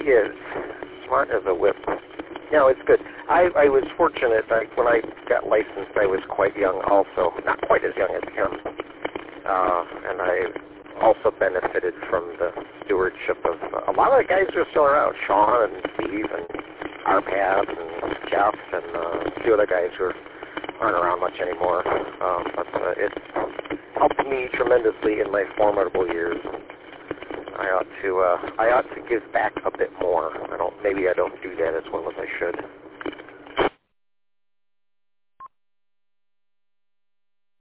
is. Smart as a whip. No, it's good. I was fortunate. When I got licensed, I was quite young also. Not quite as young as him. And I also benefited from the stewardship of a lot of the guys who are still around. Sean and Steve and Arpad and Jeff and a few other guys who aren't around much anymore. But it helped me tremendously in my formidable years. I ought to give back a bit more. Maybe I don't do that as well as I should.